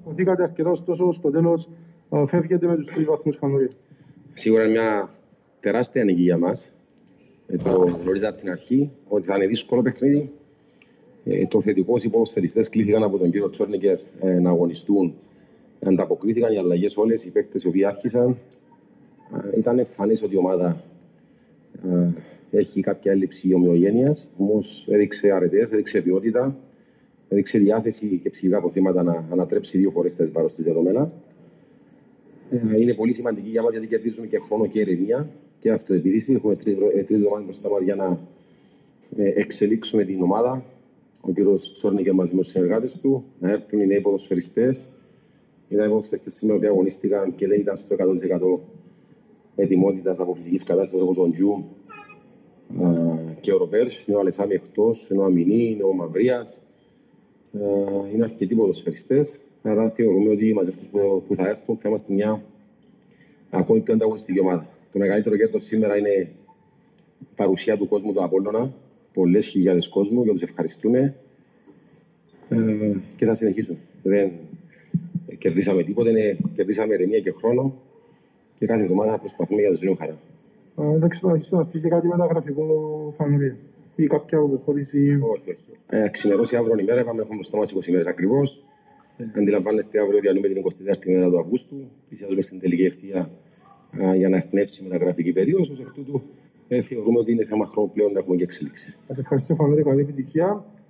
Οθήκατε αρκετά, ωστόσο στο τέλος φεύγετε με τους 3 βαθμούς Φανουρία. Σίγουρα είναι μια τεράστια νίκη για μας. Το γνωρίζα από την αρχή ότι θα είναι δύσκολο παιχνίδι. Το θετικό, οι ποδοσφαιριστές κλήθηκαν από τον κύριο Τσόρνικερ να αγωνιστούν. Ανταποκρίθηκαν οι αλλαγές όλες, οι παίκτες οι οποίοι άρχισαν. Ήταν εμφανές ότι η ομάδα έχει κάποια έλλειψη ομοιογένειας, όμως έδειξε αρετές, έδειξε ποιότητα, έδειξε διάθεση και ψηλά αποθήματα να ανατρέψει 2 φορές τα βάρος της δεδομένα. Είναι πολύ σημαντική για μας γιατί κερδίζουμε και χρόνο και ηρεμία και αυτοεπίθεση. Έχουμε 3 εβδομάδες μπροστά μας για να εξελίξουμε την ομάδα. Ο κύριος Τσόρνικερ μαζί με τους συνεργάτες του, να έρθουν οι νέοι ποδοσφαιριστές. Ήταν οι ποδοσφαιριστές σήμερα που αγωνίστηκαν και δεν ήταν στο 100% ετοιμότητας από φυσικής κατάστασης όπως ο Ντζου και ο Ροπέρς. Είναι ο Αλεσάμι εκτός, είναι ο Αμινή, είναι ο Μαυρίας. Είναι αρκετοί ποδοσφαιριστές. Άρα θεωρούμε ότι μαζί αυτούς που θα έρθουν θα είμαστε μια ακόμη πιο ανταγωνιστική ομάδα. Το μεγαλύτερο κέρδος σήμερα είναι η παρουσία του κόσμου του Απόλλωνα. Πολλές χιλιάδες κόσμου και τους ευχαριστούμε και θα συνεχίσουμε. Δεν κερδίσαμε τίποτε, κερδίσαμε ηρεμία και χρόνο και κάθε εβδομάδα θα προσπαθούμε για να ζούμε χαρά. Δεν ξέρω αν έχεις να πεις και κάτι μεταγραφικό Φανουρία ή κάποια αποχώρηση. Όχι. Ξημερώσει αύριο η μέρα, έχουμε μπροστά μας 20 μέρες ακριβώς. Αντιλαμβάνεστε αύριο διανύουμε την 24η μέρα του Αυγούστου. Πλησιάζουμε στην τελική ευθεία για να εκπνεύσει η μεταγραφική περίοδος. Ως εκ τούτου θεωρούμε ότι είναι θέμα χρόνου πλέον να έχουμε και εξελίξεις. Σας ευχαριστώ Φανουρία, καλή επιτυχία.